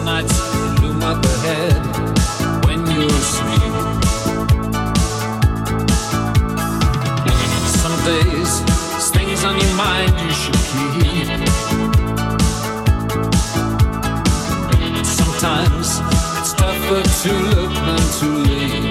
nights loom up ahead when you're asleep. Some days, there's things on your mind you should keep. Sometimes it's tougher to look than to leave.